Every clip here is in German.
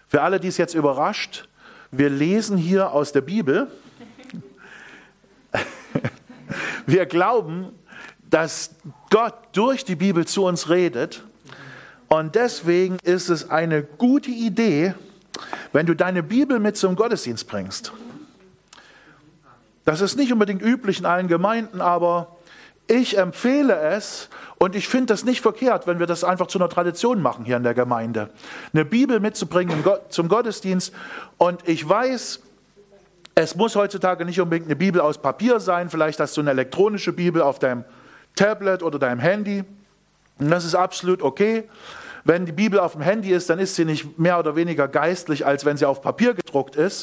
Für alle, die es jetzt überrascht, wir lesen hier aus der Bibel. Wir glauben, dass Gott durch die Bibel zu uns redet. Und deswegen ist es eine gute Idee, wenn du deine Bibel mit zum Gottesdienst bringst. Das ist nicht unbedingt üblich in allen Gemeinden, aber ich empfehle es und ich finde das nicht verkehrt, wenn wir das einfach zu einer Tradition machen hier in der Gemeinde. Eine Bibel mitzubringen zum Gottesdienst. Und ich weiß, es muss heutzutage nicht unbedingt eine Bibel aus Papier sein. Vielleicht hast du eine elektronische Bibel auf deinem Tablet oder deinem Handy. Und das ist absolut okay. Wenn die Bibel auf dem Handy ist, dann ist sie nicht mehr oder weniger geistlich, als wenn sie auf Papier gedruckt ist.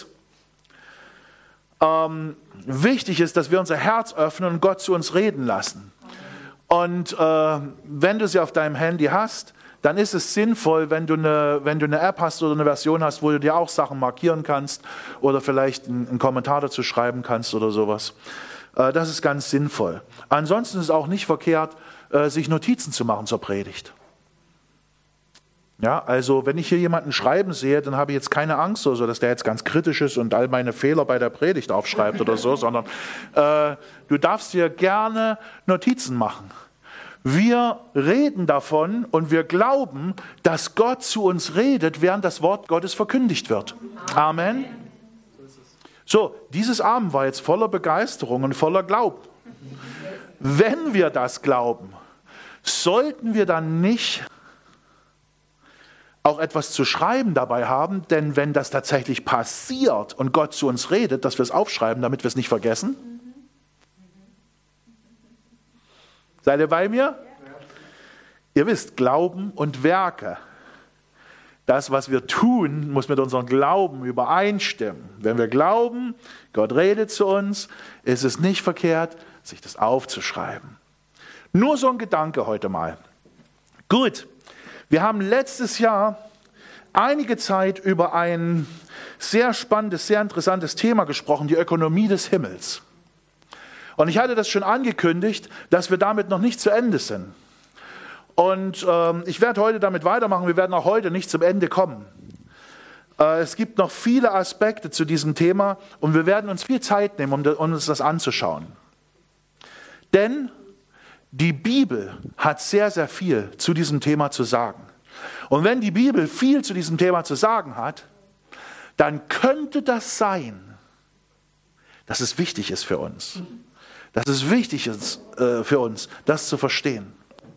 Wichtig ist, dass wir unser Herz öffnen und Gott zu uns reden lassen. Und wenn du sie auf deinem Handy hast, dann ist es sinnvoll, wenn du eine App hast oder eine Version hast, wo du dir auch Sachen markieren kannst oder vielleicht einen Kommentar dazu schreiben kannst oder sowas. Das ist ganz sinnvoll. Ansonsten ist es auch nicht verkehrt, sich Notizen zu machen zur Predigt. Ja, also wenn ich hier jemanden schreiben sehe, dann habe ich jetzt keine Angst, so, dass der jetzt ganz kritisch ist und all meine Fehler bei der Predigt aufschreibt oder so, sondern du darfst dir gerne Notizen machen. Wir reden davon und wir glauben, dass Gott zu uns redet, während das Wort Gottes verkündigt wird. Amen. So, dieses Abend war jetzt voller Begeisterung und voller Glauben. Wenn wir das glauben, sollten wir dann nicht auch etwas zu schreiben dabei haben, denn wenn das tatsächlich passiert und Gott zu uns redet, dass wir es aufschreiben, damit wir es nicht vergessen. Seid ihr bei mir? Ja. Ihr wisst, Glauben und Werke. Das, was wir tun, muss mit unserem Glauben übereinstimmen. Wenn wir glauben, Gott redet zu uns, ist es nicht verkehrt, sich das aufzuschreiben. Nur so ein Gedanke heute mal. Gut. Wir haben letztes Jahr einige Zeit über ein sehr spannendes, sehr interessantes Thema gesprochen, die Ökonomie des Himmels. Und ich hatte das schon angekündigt, dass wir damit noch nicht zu Ende sind. Und ich werde heute damit weitermachen, wir werden auch heute nicht zum Ende kommen. Es gibt noch viele Aspekte zu diesem Thema und wir werden uns viel Zeit nehmen, um uns das anzuschauen. Denn die Bibel hat sehr, sehr viel zu diesem Thema zu sagen. Und wenn die Bibel viel zu diesem Thema zu sagen hat, dann könnte das sein, dass es wichtig ist für uns. Dass es wichtig ist für uns, das zu verstehen.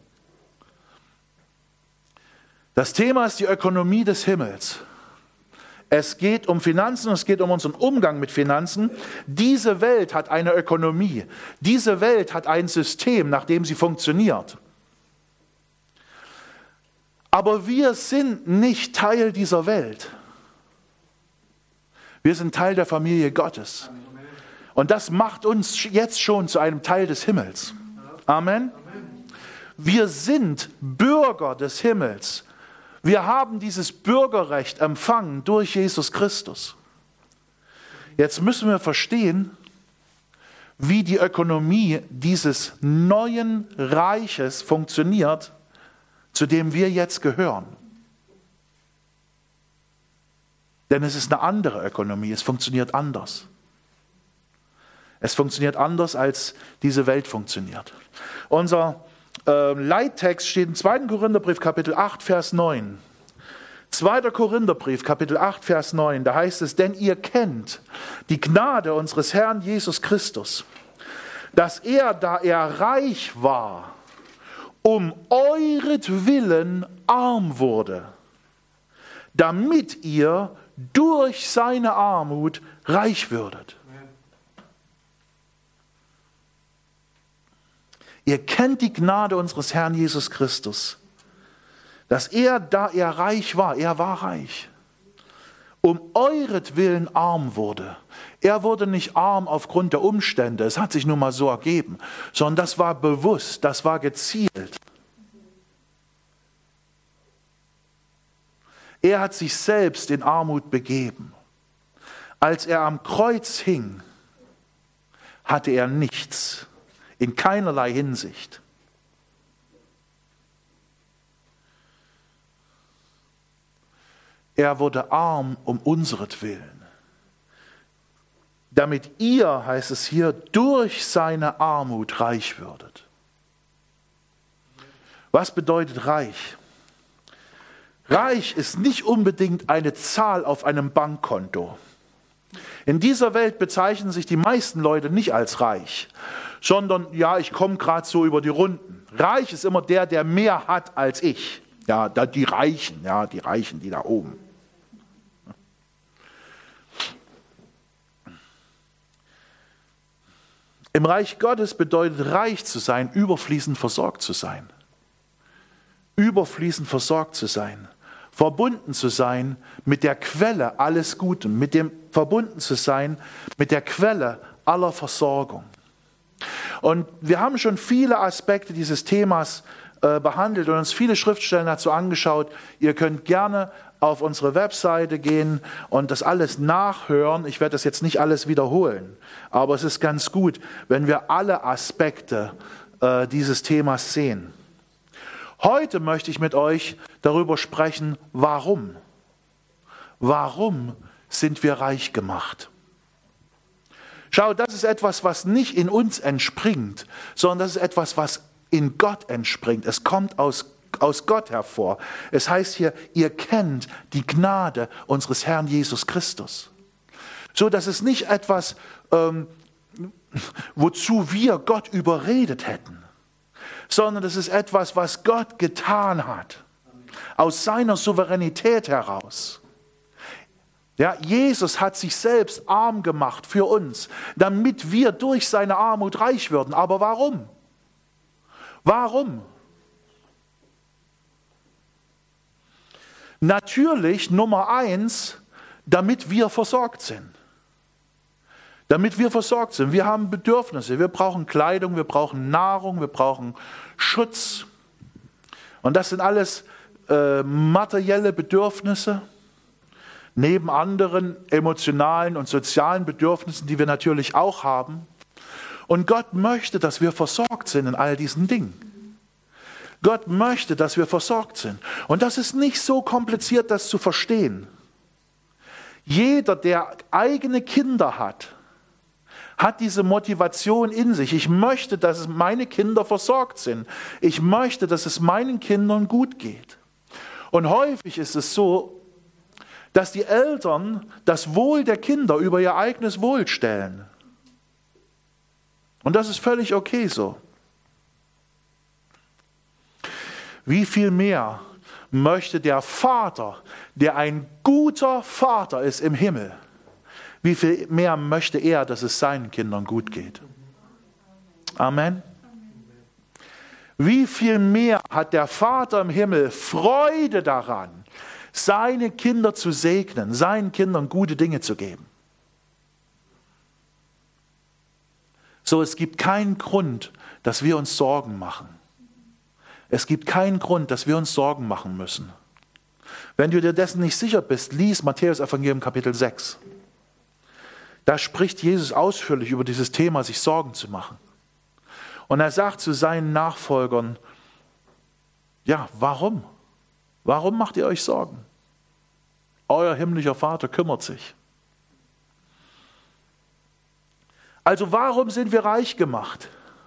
Das Thema ist die Ökonomie des Himmels. Es geht um Finanzen, es geht um unseren Umgang mit Finanzen. Diese Welt hat eine Ökonomie. Diese Welt hat ein System, nach dem sie funktioniert. Aber wir sind nicht Teil dieser Welt. Wir sind Teil der Familie Gottes. Und das macht uns jetzt schon zu einem Teil des Himmels. Amen. Wir sind Bürger des Himmels. Wir haben dieses Bürgerrecht empfangen durch Jesus Christus. Jetzt müssen wir verstehen, wie die Ökonomie dieses neuen Reiches funktioniert, zu dem wir jetzt gehören. Denn es ist eine andere Ökonomie, es funktioniert anders. Es funktioniert anders, als diese Welt funktioniert. Unser Leittext steht im 2. Korintherbrief, Kapitel 8, Vers 9. 2. Korintherbrief, Kapitel 8, Vers 9, da heißt es, denn ihr kennt die Gnade unseres Herrn Jesus Christus, dass er, da er reich war, um euretwillen arm wurde, damit ihr durch seine Armut reich würdet. Ihr kennt die Gnade unseres Herrn Jesus Christus, dass er, da er reich war, er war reich, um euretwillen arm wurde. Er wurde nicht arm aufgrund der Umstände, es hat sich nun mal so ergeben, sondern das war bewusst, das war gezielt. Er hat sich selbst in Armut begeben. Als er am Kreuz hing, hatte er nichts. In keinerlei Hinsicht. Er wurde arm um unseretwillen, damit ihr, heißt es hier, durch seine Armut reich würdet. Was bedeutet reich? Reich ist nicht unbedingt eine Zahl auf einem Bankkonto. In dieser Welt bezeichnen sich die meisten Leute nicht als reich, sondern, ja, ich komme gerade so über die Runden. Reich ist immer der mehr hat als ich. Ja, die Reichen, die da oben. Im Reich Gottes bedeutet reich zu sein, überfließend versorgt zu sein. Überfließend versorgt zu sein. Verbunden zu sein mit der Quelle alles Guten, verbunden zu sein mit der Quelle aller Versorgung. Und wir haben schon viele Aspekte dieses Themas behandelt und uns viele Schriftstellen dazu angeschaut. Ihr könnt gerne auf unsere Webseite gehen und das alles nachhören. Ich werde das jetzt nicht alles wiederholen, aber es ist ganz gut, wenn wir alle Aspekte dieses Themas sehen. Heute möchte ich mit euch darüber sprechen, warum. Warum sind wir reich gemacht? Schau, das ist etwas, was nicht in uns entspringt, sondern das ist etwas, was in Gott entspringt. Es kommt aus Gott hervor. Es heißt hier, ihr kennt die Gnade unseres Herrn Jesus Christus. So, das ist nicht etwas, wozu wir Gott überredet hätten, sondern das ist etwas, was Gott getan hat, aus seiner Souveränität heraus. Ja, Jesus hat sich selbst arm gemacht für uns, damit wir durch seine Armut reich würden. Aber warum? Warum? Natürlich, Nummer 1, damit wir versorgt sind. Damit wir versorgt sind. Wir haben Bedürfnisse. Wir brauchen Kleidung, wir brauchen Nahrung, wir brauchen Schutz. Und das sind alles materielle Bedürfnisse, neben anderen emotionalen und sozialen Bedürfnissen, die wir natürlich auch haben. Und Gott möchte, dass wir versorgt sind in all diesen Dingen. Gott möchte, dass wir versorgt sind. Und das ist nicht so kompliziert, das zu verstehen. Jeder, der eigene Kinder hat diese Motivation in sich. Ich möchte, dass meine Kinder versorgt sind. Ich möchte, dass es meinen Kindern gut geht. Und häufig ist es so, dass die Eltern das Wohl der Kinder über ihr eigenes Wohl stellen. Und das ist völlig okay so. Wie viel mehr möchte der Vater, der ein guter Vater ist im Himmel, wie viel mehr möchte er, dass es seinen Kindern gut geht? Amen. Wie viel mehr hat der Vater im Himmel Freude daran, seine Kinder zu segnen, seinen Kindern gute Dinge zu geben? So, es gibt keinen Grund, dass wir uns Sorgen machen. Es gibt keinen Grund, dass wir uns Sorgen machen müssen. Wenn du dir dessen nicht sicher bist, lies Matthäus Evangelium Kapitel 6. Da spricht Jesus ausführlich über dieses Thema, sich Sorgen zu machen. Und er sagt zu seinen Nachfolgern, ja, warum? Warum macht ihr euch Sorgen? Euer himmlischer Vater kümmert sich. Also warum sind wir reich gemacht?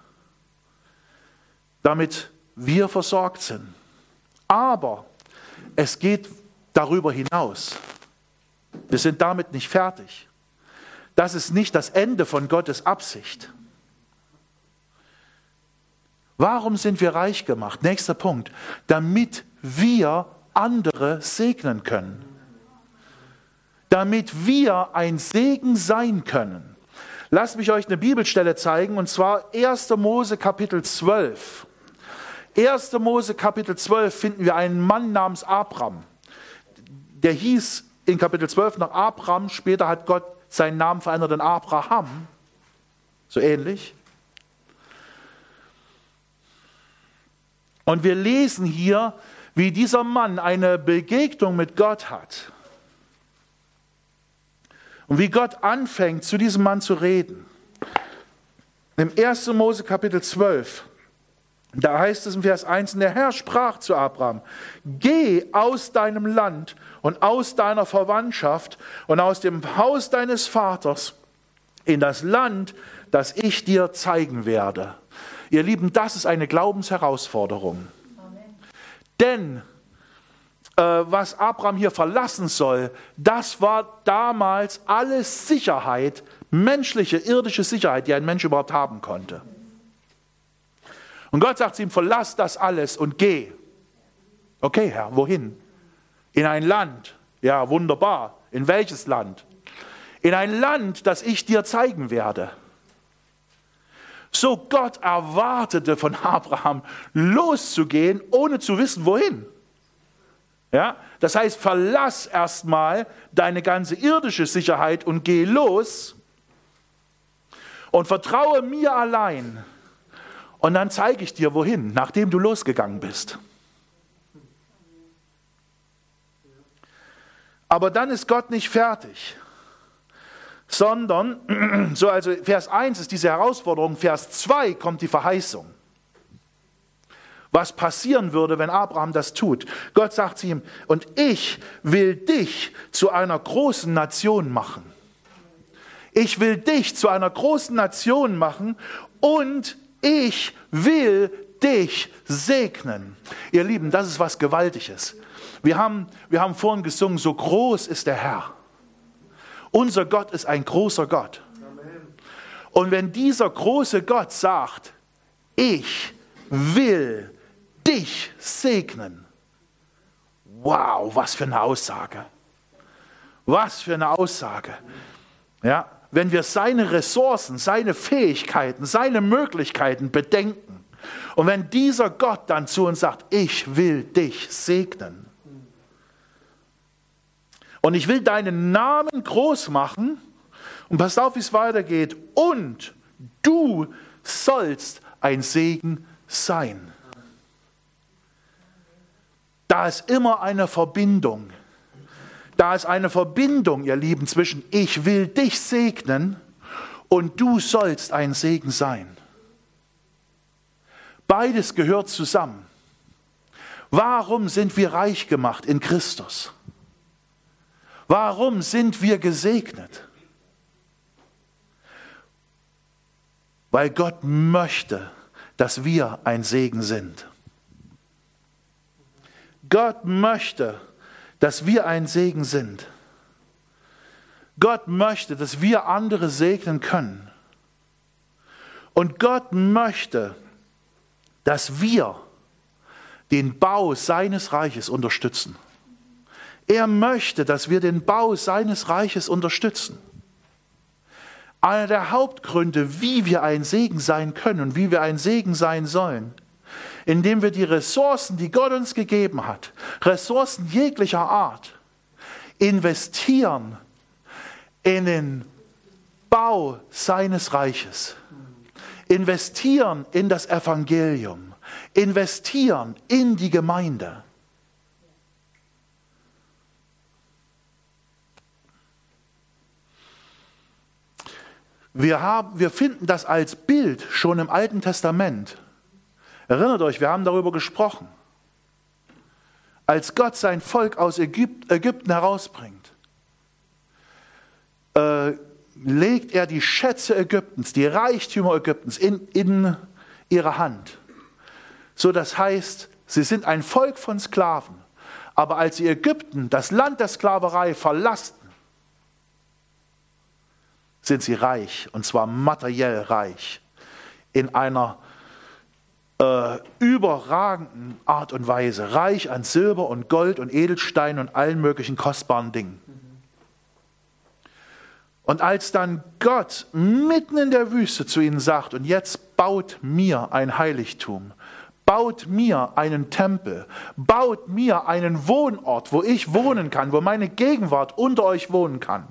Damit wir versorgt sind. Aber es geht darüber hinaus. Wir sind damit nicht fertig. Das ist nicht das Ende von Gottes Absicht. Warum sind wir reich gemacht? Nächster Punkt. Damit wir andere segnen können. Damit wir ein Segen sein können. Lasst mich euch eine Bibelstelle zeigen, und zwar 1. Mose Kapitel 12. 1. Mose Kapitel 12 finden wir einen Mann namens Abram. Der hieß in Kapitel 12 noch Abram, später hat Gott seinen Namen verändert in Abraham. So ähnlich. Und wir lesen hier, wie dieser Mann eine Begegnung mit Gott hat. Und wie Gott anfängt, zu diesem Mann zu reden. Im 1. Mose Kapitel 12, Da heißt es im Vers 1, der Herr sprach zu Abraham, geh aus deinem Land und aus deiner Verwandtschaft und aus dem Haus deines Vaters in das Land, das ich dir zeigen werde. Ihr Lieben, das ist eine Glaubensherausforderung. Amen. Denn was Abraham hier verlassen soll, das war damals alles Sicherheit, menschliche, irdische Sicherheit, die ein Mensch überhaupt haben konnte. Und Gott sagt zu ihm, verlass das alles und geh. Okay, Herr, wohin? In ein Land. Ja, wunderbar. In welches Land? In ein Land, das ich dir zeigen werde. So Gott erwartete von Abraham, loszugehen, ohne zu wissen, wohin. Ja, das heißt, verlass erstmal deine ganze irdische Sicherheit und geh los und vertraue mir allein. Und dann zeige ich dir, wohin, nachdem du losgegangen bist. Aber dann ist Gott nicht fertig, sondern, so also Vers 1 ist diese Herausforderung, Vers 2 kommt die Verheißung. Was passieren würde, wenn Abraham das tut. Gott sagt zu ihm, und ich will dich zu einer großen Nation machen. Ich will dich zu einer großen Nation machen und ich will dich segnen. Ihr Lieben, das ist was Gewaltiges. Wir haben vorhin gesungen, so groß ist der Herr. Unser Gott ist ein großer Gott. Und wenn dieser große Gott sagt, ich will dich segnen. Wow, was für eine Aussage. Was für eine Aussage. Ja, wenn wir seine Ressourcen, seine Fähigkeiten, seine Möglichkeiten bedenken und wenn dieser Gott dann zu uns sagt, ich will dich segnen und ich will deinen Namen groß machen und passt auf, wie es weitergeht und du sollst ein Segen sein. Da ist immer eine Verbindung. Da ist eine Verbindung, ihr Lieben, zwischen ich will dich segnen und du sollst ein Segen sein. Beides gehört zusammen. Warum sind wir reich gemacht in Christus? Warum sind wir gesegnet? Weil Gott möchte, dass wir ein Segen sind. Gott möchte, dass wir ein Segen sind. Gott möchte, dass wir andere segnen können. Und Gott möchte, dass wir den Bau seines Reiches unterstützen. Er möchte, dass wir den Bau seines Reiches unterstützen. Einer der Hauptgründe, wie wir ein Segen sein können und wie wir ein Segen sein sollen, indem wir die Ressourcen, die Gott uns gegeben hat, Ressourcen jeglicher Art, investieren in den Bau seines Reiches, investieren in das Evangelium, investieren in die Gemeinde. Wir finden das als Bild schon im Alten Testament. Erinnert euch, wir haben darüber gesprochen. Als Gott sein Volk aus Ägypten herausbringt, legt er die Schätze Ägyptens, die Reichtümer Ägyptens in ihre Hand. So, das heißt, sie sind ein Volk von Sklaven. Aber als sie Ägypten, das Land der Sklaverei, verlassen, sind sie reich, und zwar materiell reich, in einer überragenden Art und Weise, reich an Silber und Gold und Edelstein und allen möglichen kostbaren Dingen. Und als dann Gott mitten in der Wüste zu ihnen sagt, und jetzt baut mir ein Heiligtum, baut mir einen Tempel, baut mir einen Wohnort, wo ich wohnen kann, wo meine Gegenwart unter euch wohnen kann.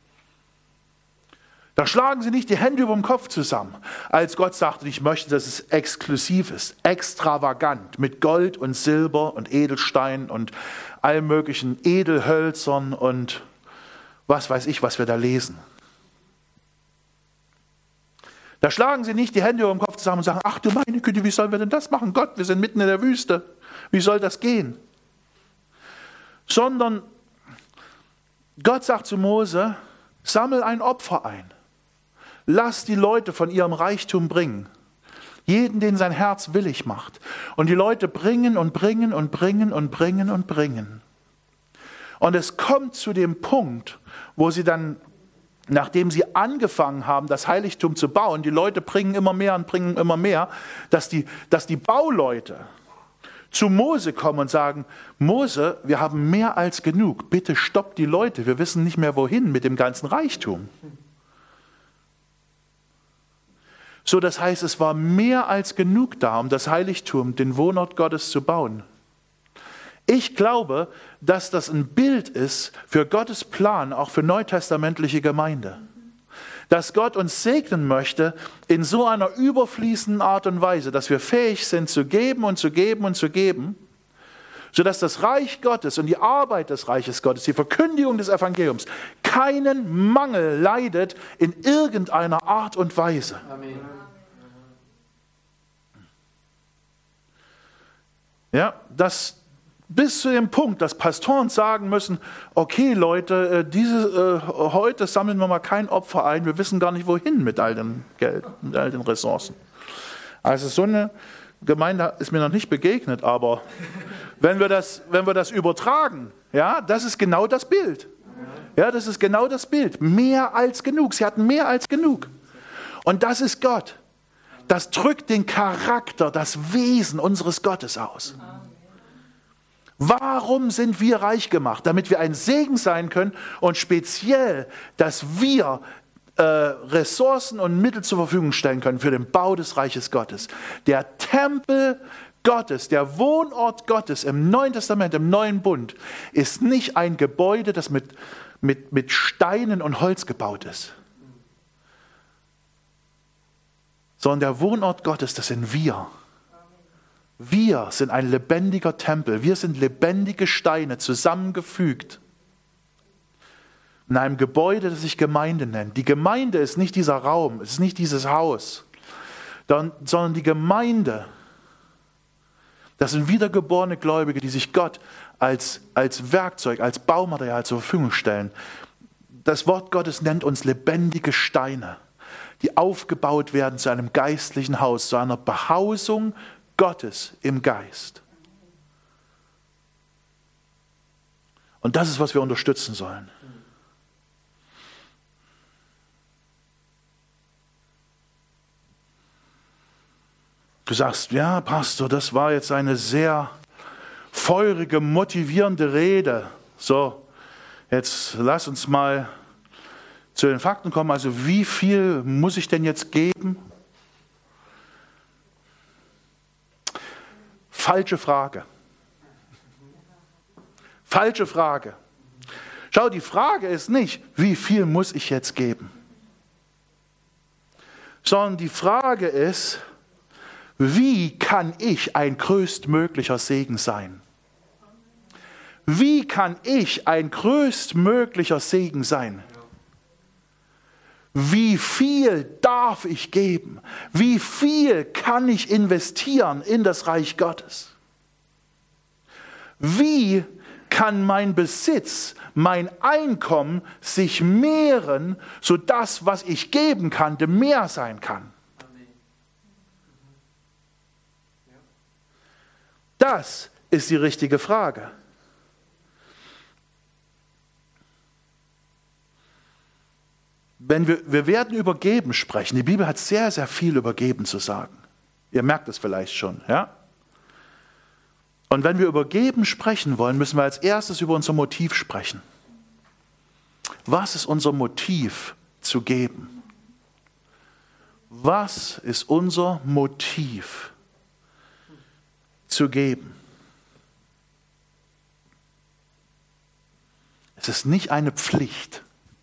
Da schlagen sie nicht die Hände über dem Kopf zusammen, als Gott sagte, ich möchte, dass es exklusiv ist, extravagant, mit Gold und Silber und Edelstein und allen möglichen Edelhölzern und was weiß ich, was wir da lesen. Da schlagen sie nicht die Hände über dem Kopf zusammen und sagen, ach du meine Güte, wie sollen wir denn das machen? Gott, wir sind mitten in der Wüste. Wie soll das gehen? Sondern Gott sagt zu Mose, sammel ein Opfer ein. Lass die Leute von ihrem Reichtum bringen. Jeden, den sein Herz willig macht. Und die Leute bringen und bringen und bringen und bringen und bringen. Und es kommt zu dem Punkt, wo sie dann, nachdem sie angefangen haben, das Heiligtum zu bauen, die Leute bringen immer mehr und bringen immer mehr, dass die Bauleute zu Mose kommen und sagen, Mose, wir haben mehr als genug, bitte stopp die Leute, wir wissen nicht mehr wohin mit dem ganzen Reichtum. So, das heißt, es war mehr als genug da, um das Heiligtum, den Wohnort Gottes zu bauen. Ich glaube, dass das ein Bild ist für Gottes Plan, auch für neutestamentliche Gemeinde. Dass Gott uns segnen möchte in so einer überfließenden Art und Weise, dass wir fähig sind zu geben und zu geben und zu geben, sodass das Reich Gottes und die Arbeit des Reiches Gottes, die Verkündigung des Evangeliums, keinen Mangel leidet in irgendeiner Art und Weise. Amen. Ja, das bis zu dem Punkt, dass Pastoren sagen müssen, okay Leute, heute sammeln wir mal kein Opfer ein, wir wissen gar nicht wohin mit all dem Geld, mit all den Ressourcen. Also so eine Gemeinde ist mir noch nicht begegnet, aber wenn wir das übertragen, ja, das ist genau das Bild. Ja, das ist genau das Bild. Mehr als genug. Sie hatten mehr als genug. Und das ist Gott. Das drückt den Charakter, das Wesen unseres Gottes aus. Warum sind wir reich gemacht? Damit wir ein Segen sein können und speziell, dass wir Ressourcen und Mittel zur Verfügung stellen können für den Bau des Reiches Gottes. Der Tempel Gottes, der Wohnort Gottes im Neuen Testament, im Neuen Bund, ist nicht ein Gebäude, das mit Steinen und Holz gebaut ist. Sondern der Wohnort Gottes, das sind wir. Wir sind ein lebendiger Tempel. Wir sind lebendige Steine, zusammengefügt. In einem Gebäude, das sich Gemeinde nennt. Die Gemeinde ist nicht dieser Raum, es ist nicht dieses Haus, sondern die Gemeinde, das sind wiedergeborene Gläubige, die sich Gott als Werkzeug, als Baumaterial zur Verfügung stellen. Das Wort Gottes nennt uns lebendige Steine, die aufgebaut werden zu einem geistlichen Haus, zu einer Behausung Gottes im Geist. Und das ist, was wir unterstützen sollen. Du sagst, ja, Pastor, das war jetzt eine sehr feurige, motivierende Rede. So, jetzt lass uns mal zu den Fakten kommen. Also wie viel muss ich denn jetzt geben? Falsche Frage. Falsche Frage. Schau, die Frage ist nicht, wie viel muss ich jetzt geben? Sondern die Frage ist, wie kann ich ein größtmöglicher Segen sein? Wie kann ich ein größtmöglicher Segen sein? Wie viel darf ich geben? Wie viel kann ich investieren in das Reich Gottes? Wie kann mein Besitz, mein Einkommen sich mehren, sodass, was ich geben kann, mehr sein kann? Das ist die richtige Frage. Wir werden über Geben sprechen. Die Bibel hat sehr, sehr viel über Geben zu sagen. Ihr merkt es vielleicht schon, ja? Und wenn wir über Geben sprechen wollen, müssen wir als erstes über unser Motiv sprechen. Was ist unser Motiv zu geben? Was ist unser Motiv zu geben? Es ist nicht eine Pflicht.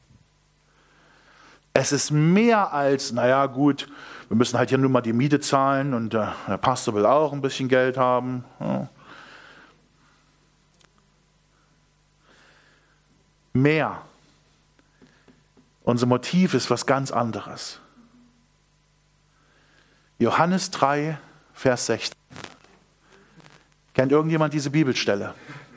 Es ist mehr als, naja gut, wir müssen halt hier nur mal die Miete zahlen und der Pastor will auch ein bisschen Geld haben. Ja. Mehr. Unser Motiv ist was ganz anderes. Johannes 3, Vers 16. Kennt irgendjemand diese Bibelstelle?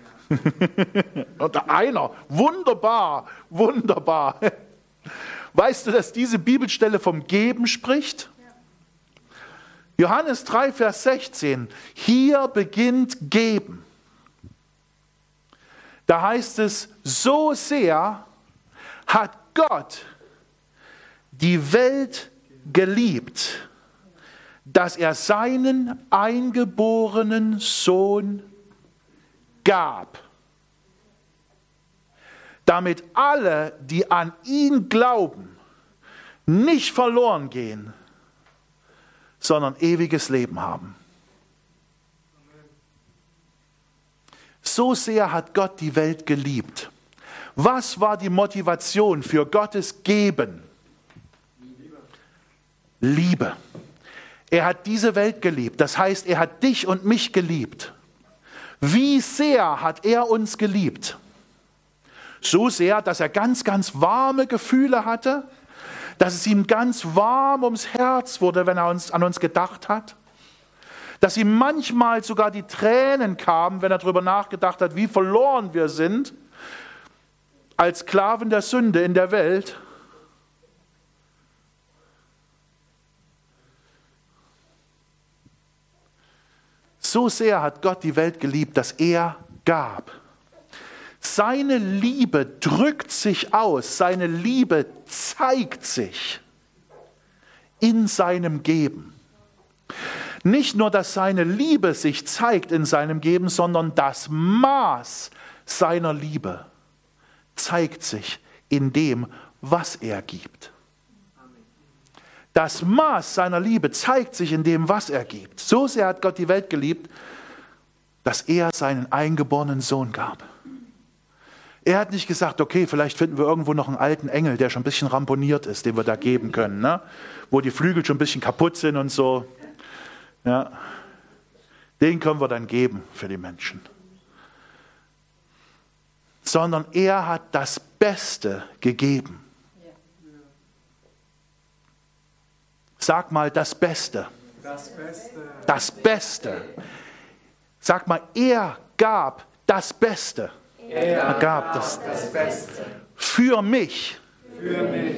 Oder einer. Wunderbar, wunderbar. Weißt du, dass diese Bibelstelle vom Geben spricht? Johannes 3, Vers 16. Hier beginnt Geben. Da heißt es, so sehr hat Gott die Welt geliebt, dass er seinen eingeborenen Sohn gab, damit alle, die an ihn glauben, nicht verloren gehen, sondern ewiges Leben haben. So sehr hat Gott die Welt geliebt. Was war die Motivation für Gottes Geben? Liebe. Er hat diese Welt geliebt. Das heißt, er hat dich und mich geliebt. Wie sehr hat er uns geliebt? So sehr, dass er ganz, ganz warme Gefühle hatte, dass es ihm ganz warm ums Herz wurde, wenn er an uns gedacht hat. Dass ihm manchmal sogar die Tränen kamen, wenn er darüber nachgedacht hat, wie verloren wir sind als Sklaven der Sünde in der Welt. So sehr hat Gott die Welt geliebt, dass er gab. Seine Liebe drückt sich aus, seine Liebe zeigt sich in seinem Geben. Nicht nur, dass seine Liebe sich zeigt in seinem Geben, sondern das Maß seiner Liebe zeigt sich in dem, was er gibt. Das Maß seiner Liebe zeigt sich in dem, was er gibt. So sehr hat Gott die Welt geliebt, dass er seinen eingeborenen Sohn gab. Er hat nicht gesagt, okay, vielleicht finden wir irgendwo noch einen alten Engel, der schon ein bisschen ramponiert ist, den wir da geben können, ne? Wo die Flügel schon ein bisschen kaputt sind und so. Ja. Den können wir dann geben für die Menschen. Sondern er hat das Beste gegeben. Sag mal, das Beste. Das Beste. Das Beste. Sag mal, er gab das Beste. Er gab das Beste. Für mich. Für mich.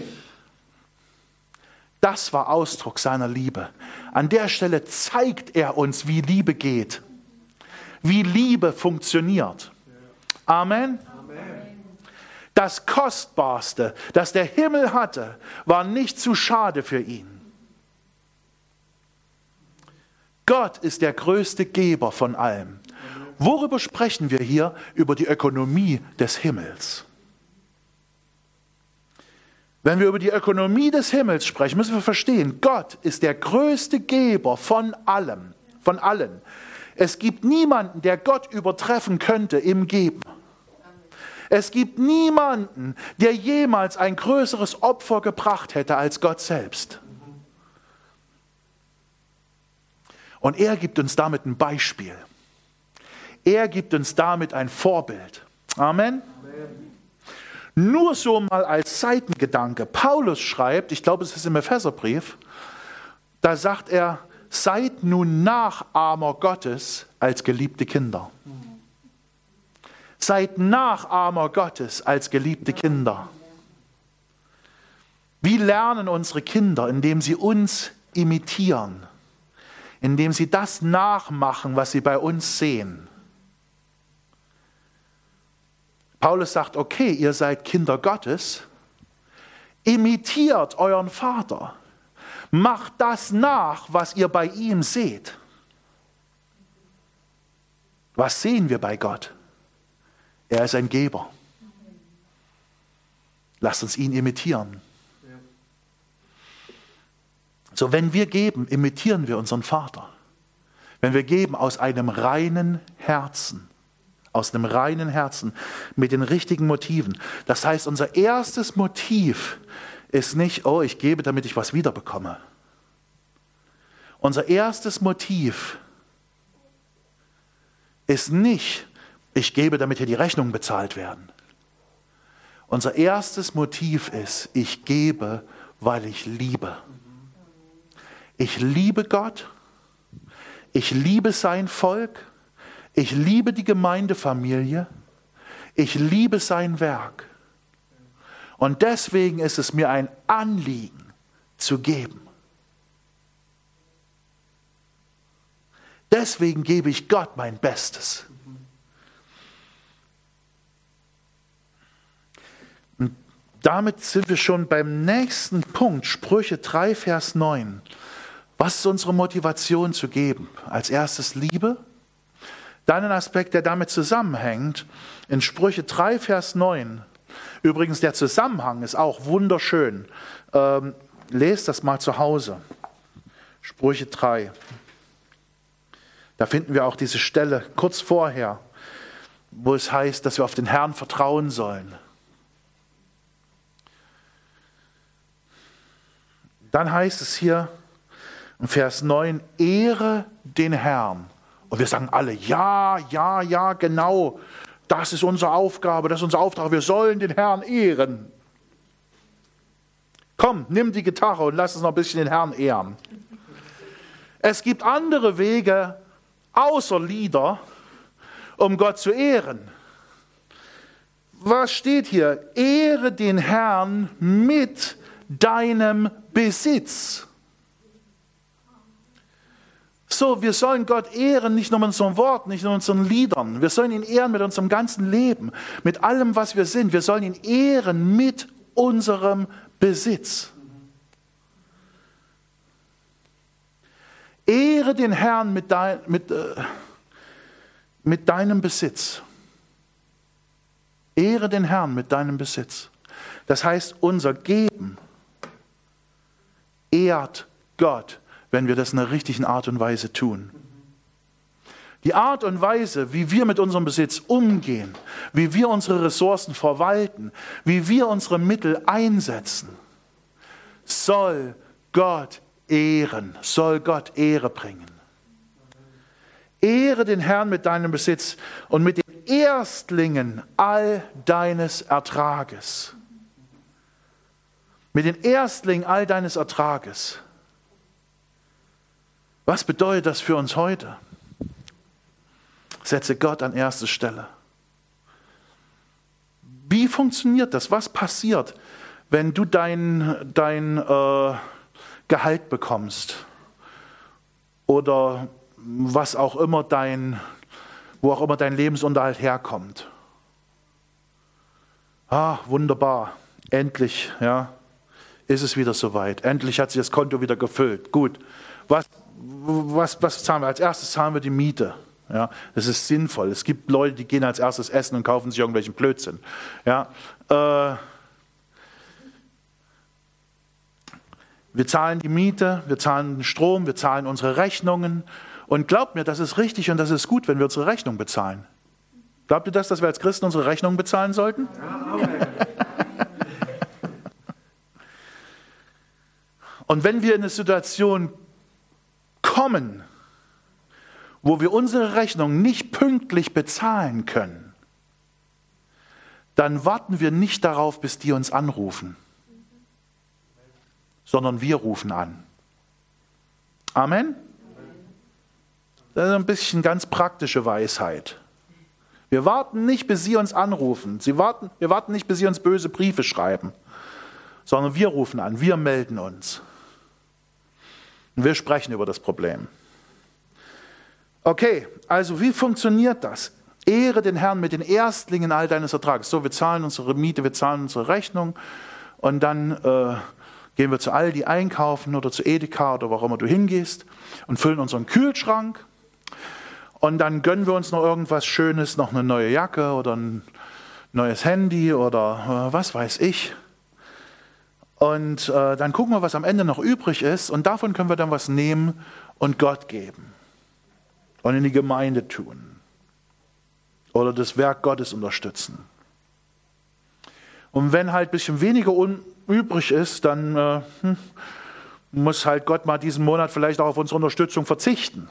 Das war Ausdruck seiner Liebe. An der Stelle zeigt er uns, wie Liebe geht. Wie Liebe funktioniert. Amen. Das Kostbarste, das der Himmel hatte, war nicht zu schade für ihn. Gott ist der größte Geber von allem. Worüber sprechen wir hier? Über die Ökonomie des Himmels. Wenn wir über die Ökonomie des Himmels sprechen, müssen wir verstehen, Gott ist der größte Geber von allem, von allen. Es gibt niemanden, der Gott übertreffen könnte im Geben. Es gibt niemanden, der jemals ein größeres Opfer gebracht hätte als Gott selbst. Und er gibt uns damit ein Beispiel. Er gibt uns damit ein Vorbild. Amen. Nur so mal als Seitengedanke. Paulus schreibt, ich glaube, es ist im Epheserbrief, da sagt er, seid nun Nachahmer Gottes als geliebte Kinder. Seid Nachahmer Gottes als geliebte Kinder. Wie lernen unsere Kinder, indem sie uns imitieren, indem sie das nachmachen, was sie bei uns sehen. Paulus sagt, okay, ihr seid Kinder Gottes, imitiert euren Vater, macht das nach, was ihr bei ihm seht. Was sehen wir bei Gott? Er ist ein Geber. Lasst uns ihn imitieren. So, wenn wir geben, imitieren wir unseren Vater. Wenn wir geben aus einem reinen Herzen, mit den richtigen Motiven. Das heißt, unser erstes Motiv ist nicht, oh, ich gebe, damit ich was wiederbekomme. Unser erstes Motiv ist nicht, ich gebe, damit hier die Rechnungen bezahlt werden. Unser erstes Motiv ist, ich gebe, weil ich liebe. ich liebe Gott, ich liebe sein Volk, ich liebe die Gemeindefamilie, ich liebe sein Werk. Und deswegen ist es mir ein Anliegen zu geben. Deswegen gebe ich Gott mein Bestes. Und damit sind wir schon beim nächsten Punkt, Sprüche 3, Vers 9. Was ist unsere Motivation zu geben? Als erstes Liebe. Dann ein Aspekt, der damit zusammenhängt, in Sprüche 3, Vers 9. Übrigens, der Zusammenhang ist auch wunderschön. Lest das mal zu Hause. Sprüche 3. Da finden wir auch diese Stelle kurz vorher, wo es heißt, dass wir auf den Herrn vertrauen sollen. Dann heißt es hier in Vers 9, ehre den Herrn. Und wir sagen alle, ja, ja, ja, genau. Das ist unsere Aufgabe, das ist unser Auftrag. Wir sollen den Herrn ehren. Komm, nimm die Gitarre und lass uns noch ein bisschen den Herrn ehren. Es gibt andere Wege, außer Lieder, um Gott zu ehren. Was steht hier? Ehre den Herrn mit deinem Besitz. So, wir sollen Gott ehren, nicht nur mit unseren Worten, nicht nur mit unseren Liedern. Wir sollen ihn ehren mit unserem ganzen Leben, mit allem, was wir sind. Wir sollen ihn ehren mit unserem Besitz. Ehre den Herrn mit deinem Besitz. Ehre den Herrn mit deinem Besitz. Das heißt, unser Geben ehrt Gott, wenn wir das in der richtigen Art und Weise tun. Die Art und Weise, wie wir mit unserem Besitz umgehen, wie wir unsere Ressourcen verwalten, wie wir unsere Mittel einsetzen, soll Gott ehren, soll Gott Ehre bringen. Ehre den Herrn mit deinem Besitz und mit den Erstlingen all deines Ertrages. Mit den Erstlingen all deines Ertrages. Was bedeutet das für uns heute? Setze Gott an erste Stelle. Wie funktioniert das? Was passiert, wenn du dein Gehalt bekommst? Oder was auch immer wo auch immer dein Lebensunterhalt herkommt? Ah, wunderbar. Endlich, ja, ist es wieder soweit. Endlich hat sich das Konto wieder gefüllt. Gut. Was zahlen wir? Als erstes zahlen wir die Miete. Ja, das ist sinnvoll. Es gibt Leute, die gehen als erstes essen und kaufen sich irgendwelchen Blödsinn. Ja, wir zahlen die Miete, wir zahlen den Strom, wir zahlen unsere Rechnungen. Und glaubt mir, das ist richtig und das ist gut, wenn wir unsere Rechnung bezahlen. Glaubt ihr das, dass wir als Christen unsere Rechnungen bezahlen sollten? Ja, und wenn wir in eine Situation kommen, wo wir unsere Rechnung nicht pünktlich bezahlen können, dann warten wir nicht darauf, bis die uns anrufen, sondern wir rufen an. Amen? Das ist ein bisschen ganz praktische Weisheit. Wir warten nicht, bis sie uns anrufen. Wir warten nicht, bis sie uns böse Briefe schreiben, sondern wir rufen an, wir melden uns. Und wir sprechen über das Problem. Okay, also wie funktioniert das? Ehre den Herrn mit den Erstlingen all deines Ertrages. So, wir zahlen unsere Miete, wir zahlen unsere Rechnung und dann gehen wir zu Aldi einkaufen oder zu Edeka oder wo auch immer du hingehst und füllen unseren Kühlschrank und dann gönnen wir uns noch irgendwas Schönes, noch eine neue Jacke oder ein neues Handy oder was weiß ich. Und dann gucken wir, was am Ende noch übrig ist und davon können wir dann was nehmen und Gott geben und in die Gemeinde tun oder das Werk Gottes unterstützen. Und wenn halt ein bisschen weniger übrig ist, dann muss halt Gott mal diesen Monat vielleicht auch auf unsere Unterstützung verzichten.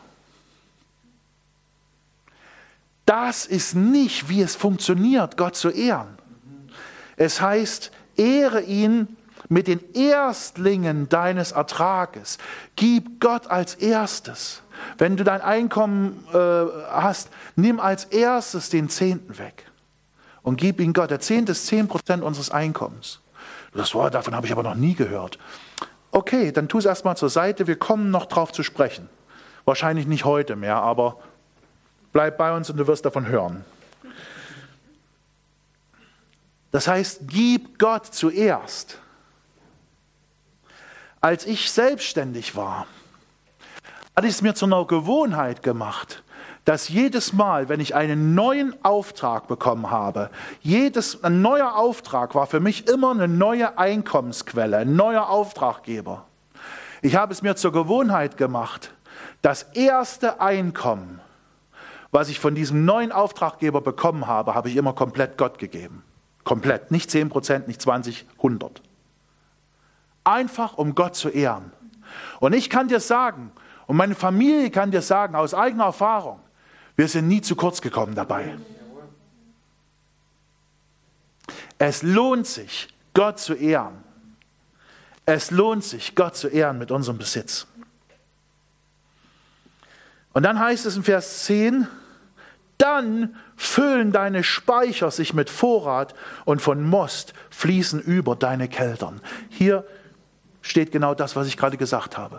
Das ist nicht, wie es funktioniert, Gott zu ehren. Es heißt, ehre ihn mit den Erstlingen deines Ertrages. Gib Gott als erstes. Wenn du dein Einkommen hast, nimm als erstes den Zehnten weg und gib ihn Gott. Der Zehnte ist 10% unseres Einkommens. Das Wort, davon habe ich aber noch nie gehört. Okay, dann tu es erstmal zur Seite. Wir kommen noch drauf zu sprechen. Wahrscheinlich nicht heute mehr, aber bleib bei uns und du wirst davon hören. Das heißt, gib Gott zuerst. Als ich selbstständig war, hatte ich es mir zu einer Gewohnheit gemacht, dass jedes Mal, wenn ich einen neuen Auftrag bekommen habe, ein neuer Auftrag war für mich immer eine neue Einkommensquelle, ein neuer Auftraggeber. Ich habe es mir zur Gewohnheit gemacht, das erste Einkommen, was ich von diesem neuen Auftraggeber bekommen habe, habe ich immer komplett Gott gegeben. Komplett, nicht 10%, nicht 20, 100. Einfach um Gott zu ehren. Und ich kann dir sagen, und meine Familie kann dir sagen, aus eigener Erfahrung, wir sind nie zu kurz gekommen dabei. Es lohnt sich, Gott zu ehren. Es lohnt sich, Gott zu ehren mit unserem Besitz. Und dann heißt es in Vers 10, dann füllen deine Speicher sich mit Vorrat und von Most fließen über deine Keltern. Hier steht genau das, was ich gerade gesagt habe.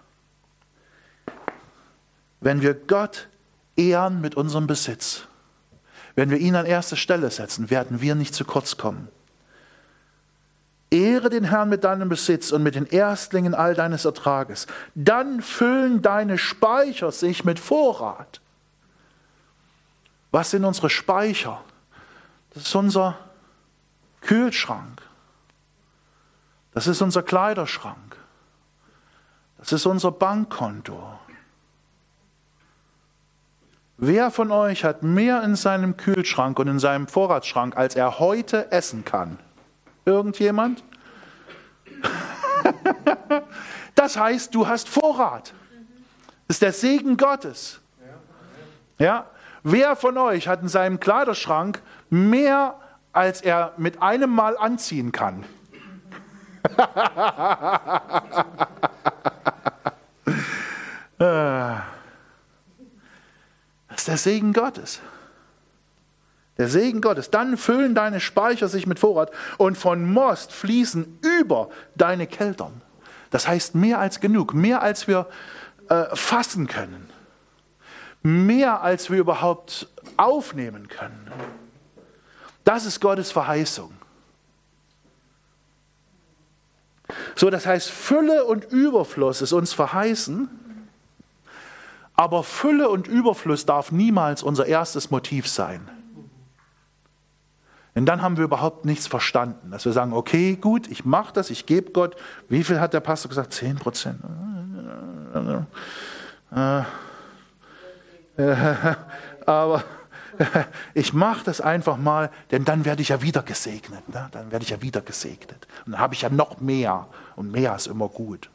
Wenn wir Gott ehren mit unserem Besitz, wenn wir ihn an erste Stelle setzen, werden wir nicht zu kurz kommen. Ehre den Herrn mit deinem Besitz und mit den Erstlingen all deines Ertrages. Dann füllen deine Speicher sich mit Vorrat. Was sind unsere Speicher? Das ist unser Kühlschrank. Das ist unser Kleiderschrank. Das ist unser Bankkonto. Wer von euch hat mehr in seinem Kühlschrank und in seinem Vorratsschrank, als er heute essen kann? Irgendjemand? Das heißt, du hast Vorrat. Das ist der Segen Gottes. Ja? Wer von euch hat in seinem Kleiderschrank mehr, als er mit einem Mal anziehen kann? Das ist der Segen Gottes. Der Segen Gottes. Dann füllen deine Speicher sich mit Vorrat und von Most fließen über deine Keltern. Das heißt mehr als genug, mehr als wir fassen können. Mehr als wir überhaupt aufnehmen können. Das ist Gottes Verheißung. So, das heißt, Fülle und Überfluss ist uns verheißen, aber Fülle und Überfluss darf niemals unser erstes Motiv sein. Denn dann haben wir überhaupt nichts verstanden. Dass wir sagen, okay, gut, ich mache das, ich gebe Gott. Wie viel hat der Pastor gesagt? 10%. Aber ich mache das einfach mal, denn dann werde ich ja wieder gesegnet. Ne? Dann werde ich ja wieder gesegnet. Und dann habe ich ja noch mehr. Und mehr ist immer gut.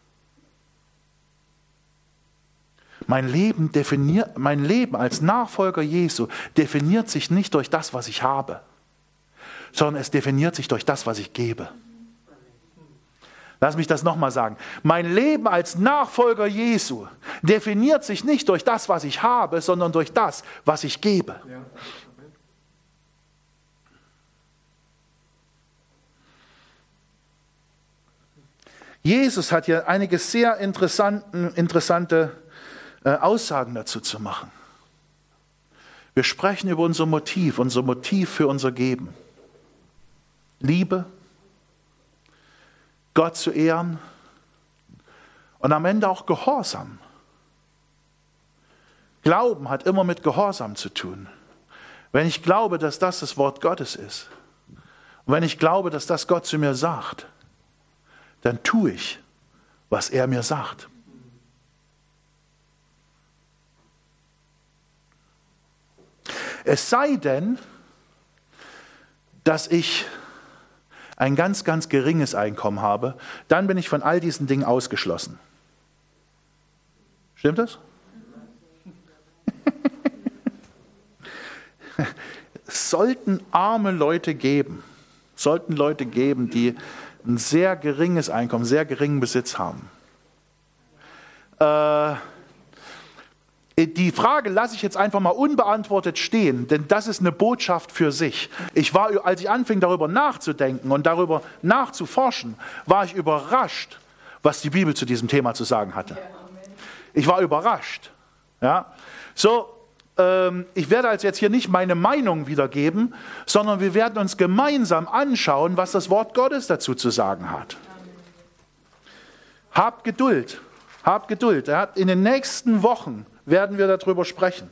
Mein Leben als Nachfolger Jesu definiert sich nicht durch das, was ich habe, sondern es definiert sich durch das, was ich gebe. Lass mich das nochmal sagen. Mein Leben als Nachfolger Jesu definiert sich nicht durch das, was ich habe, sondern durch das, was ich gebe. Ja. Jesus hat hier einige sehr interessante Aussagen dazu zu machen. Wir sprechen über unser Motiv für unser Geben. Liebe, Gott zu ehren und am Ende auch Gehorsam. Glauben hat immer mit Gehorsam zu tun. Wenn ich glaube, dass das Wort Gottes ist und wenn ich glaube, dass das Gott zu mir sagt, dann tue ich, was er mir sagt. Es sei denn, dass ich ein ganz, ganz geringes Einkommen habe, dann bin ich von all diesen Dingen ausgeschlossen. Stimmt das? Es sollten arme Leute geben, sollten Leute geben, die ein sehr geringes Einkommen, sehr geringen Besitz haben. Die Frage lasse ich jetzt einfach mal unbeantwortet stehen, denn das ist eine Botschaft für sich. Als ich anfing, darüber nachzudenken und darüber nachzuforschen, war ich überrascht, was die Bibel zu diesem Thema zu sagen hatte. Ich war überrascht. Ja? Ich werde also jetzt hier nicht meine Meinung wiedergeben, sondern wir werden uns gemeinsam anschauen, was das Wort Gottes dazu zu sagen hat. Habt Geduld, habt Geduld. In den nächsten Wochen werden wir darüber sprechen.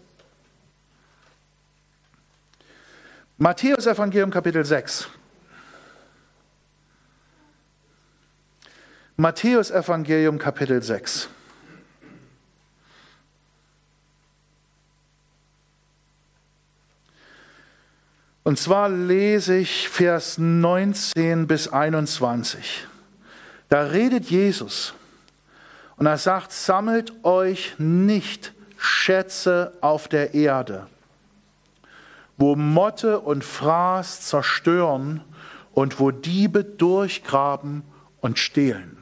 Matthäus Evangelium Kapitel 6. Matthäus Evangelium Kapitel 6. Und zwar lese ich Vers 19 bis 21. Da redet Jesus und er sagt, sammelt euch nicht Schätze auf der Erde, wo Motte und Fraß zerstören und wo Diebe durchgraben und stehlen.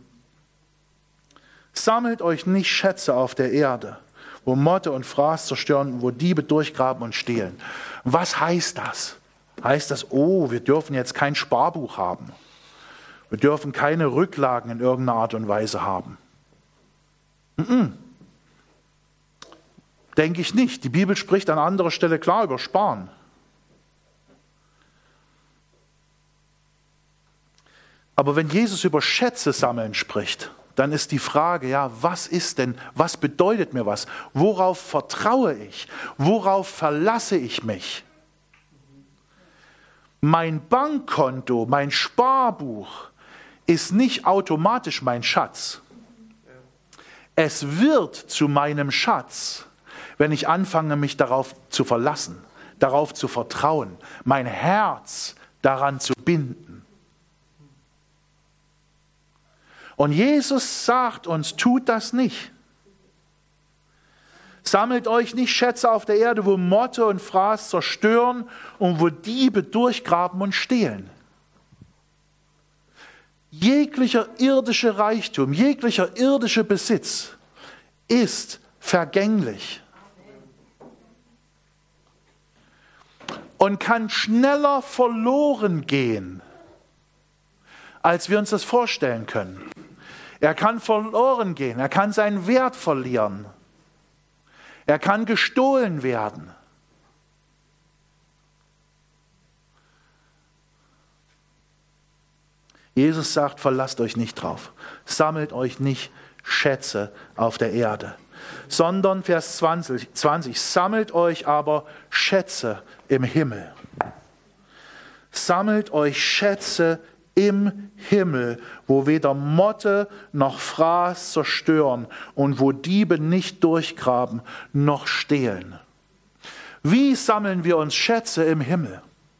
Sammelt euch nicht Schätze auf der Erde, wo Motte und Fraß zerstören und wo Diebe durchgraben und stehlen. Was heißt das? Heißt das, wir dürfen jetzt kein Sparbuch haben. Wir dürfen keine Rücklagen in irgendeiner Art und Weise haben. Denke ich nicht. Die Bibel spricht an anderer Stelle klar über Sparen. Aber wenn Jesus über Schätze sammeln spricht, dann ist die Frage, was bedeutet mir was? Worauf vertraue ich? Worauf verlasse ich mich? Mein Bankkonto, mein Sparbuch ist nicht automatisch mein Schatz. Es wird zu meinem Schatz, wenn ich anfange, mich darauf zu verlassen, darauf zu vertrauen, mein Herz daran zu binden. Und Jesus sagt uns, tut das nicht. Sammelt euch nicht Schätze auf der Erde, wo Motte und Fraß zerstören und wo Diebe durchgraben und stehlen. Jeglicher irdische Reichtum, jeglicher irdische Besitz ist vergänglich und kann schneller verloren gehen, als wir uns das vorstellen können. Er kann verloren gehen, er kann seinen Wert verlieren, er kann gestohlen werden. Jesus sagt, verlasst euch nicht drauf, sammelt euch nicht Schätze auf der Erde, sondern Vers 20, sammelt euch aber Schätze im Himmel. Sammelt euch Schätze im Himmel, wo weder Motte noch Fraß zerstören und wo Diebe nicht durchgraben noch stehlen. Wie sammeln wir uns Schätze im Himmel?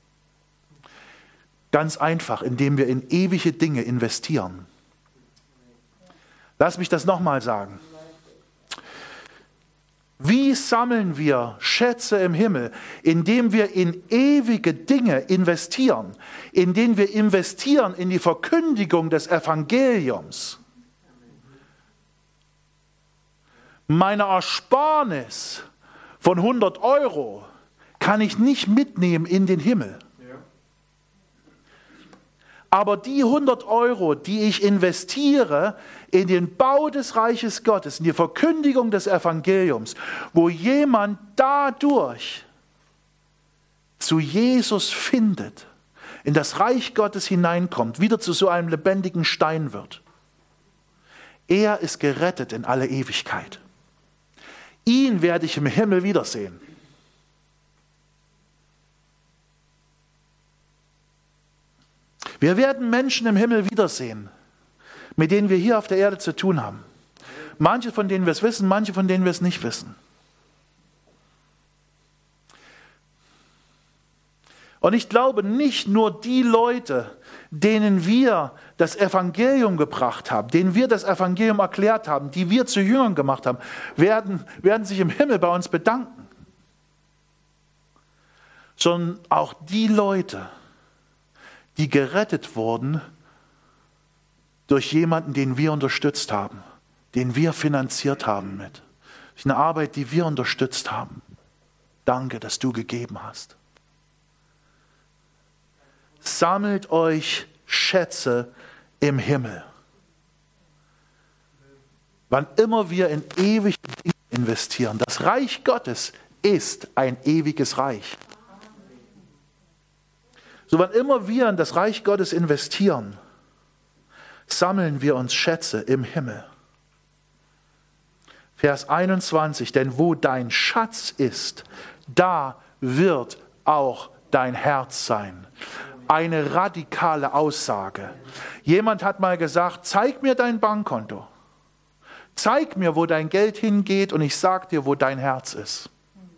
Ganz einfach, indem wir in ewige Dinge investieren. Lass mich das nochmal sagen. Wie sammeln wir Schätze im Himmel? Indem wir in ewige Dinge investieren, indem wir investieren in die Verkündigung des Evangeliums. Meine Ersparnis von 100 € kann ich nicht mitnehmen in den Himmel. Aber die 100 €, die ich investiere in den Bau des Reiches Gottes, in die Verkündigung des Evangeliums, wo jemand dadurch zu Jesus findet, in das Reich Gottes hineinkommt, wieder zu so einem lebendigen Stein wird. Er ist gerettet in alle Ewigkeit. Ihn werde ich im Himmel wiedersehen. Wir werden Menschen im Himmel wiedersehen, mit denen wir hier auf der Erde zu tun haben. Manche von denen wir es wissen, manche von denen wir es nicht wissen. Und ich glaube, nicht nur die Leute, denen wir das Evangelium gebracht haben, denen wir das Evangelium erklärt haben, die wir zu Jüngern gemacht haben, werden sich im Himmel bei uns bedanken. Sondern auch die Leute, die gerettet wurden durch jemanden, den wir unterstützt haben, den wir finanziert haben mit. Durch eine Arbeit, die wir unterstützt haben. Danke, dass du gegeben hast. Sammelt euch Schätze im Himmel. Wann immer wir in ewige Dinge investieren, das Reich Gottes ist ein ewiges Reich. So wann immer wir in das Reich Gottes investieren, sammeln wir uns Schätze im Himmel. Vers 21, denn wo dein Schatz ist, da wird auch dein Herz sein. Eine radikale Aussage. Jemand hat mal gesagt, zeig mir dein Bankkonto. Zeig mir, wo dein Geld hingeht und ich sag dir, wo dein Herz ist.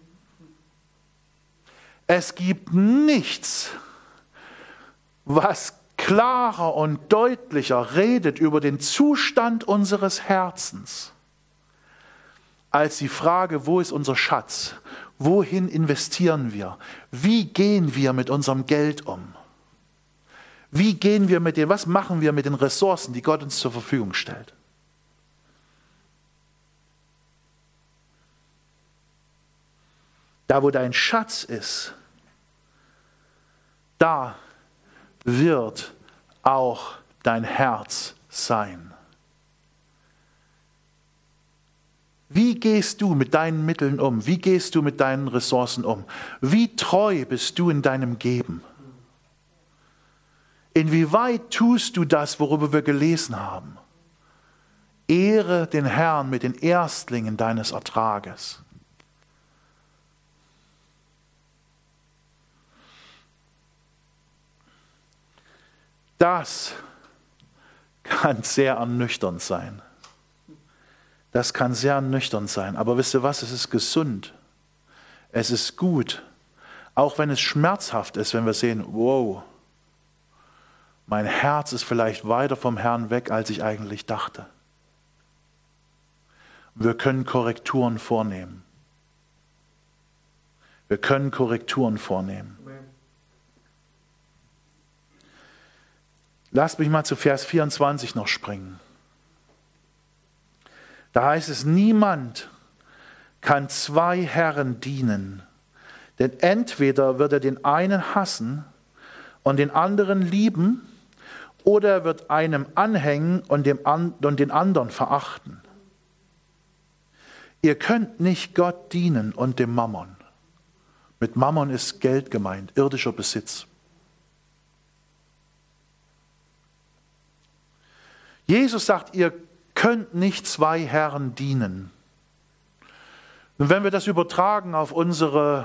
Es gibt nichts, was klarer und deutlicher redet über den Zustand unseres Herzens, als die Frage, wo ist unser Schatz? Wohin investieren wir? Wie gehen wir mit unserem Geld um? Wie gehen wir mit dem, was machen wir mit den Ressourcen, die Gott uns zur Verfügung stellt? Da, wo dein Schatz ist, da wird auch dein Herz sein. Wie gehst du mit deinen Mitteln um? Wie gehst du mit deinen Ressourcen um? Wie treu bist du in deinem Geben? Inwieweit tust du das, worüber wir gelesen haben? Ehre den Herrn mit den Erstlingen deines Ertrages. Das kann sehr ernüchternd sein. Das kann sehr ernüchternd sein. Aber wisst ihr was? Es ist gesund. Es ist gut. Auch wenn es schmerzhaft ist, wenn wir sehen, wow, mein Herz ist vielleicht weiter vom Herrn weg, als ich eigentlich dachte. Wir können Korrekturen vornehmen. Wir können Korrekturen vornehmen. Lasst mich mal zu Vers 24 noch springen. Da heißt es, niemand kann zwei Herren dienen, denn entweder wird er den einen hassen und den anderen lieben, oder er wird einem anhängen und den anderen verachten. Ihr könnt nicht Gott dienen und dem Mammon. Mit Mammon ist Geld gemeint, irdischer Besitz. Jesus sagt, ihr könnt nicht zwei Herren dienen. Und wenn wir das übertragen auf unsere